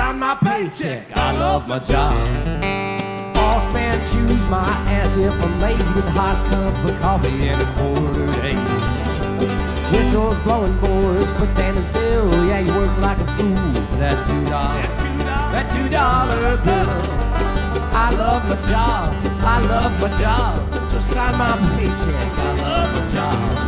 sign my paycheck. I love my job. Boss man, choose my ass if I'm late. It's a hot cup of coffee and a quarter to 8. Whistles blowing, boys, quit standing still. Yeah, you work like a fool for that $2. That $2 bill. I love my job. I love my job. Just sign my paycheck. I love my job.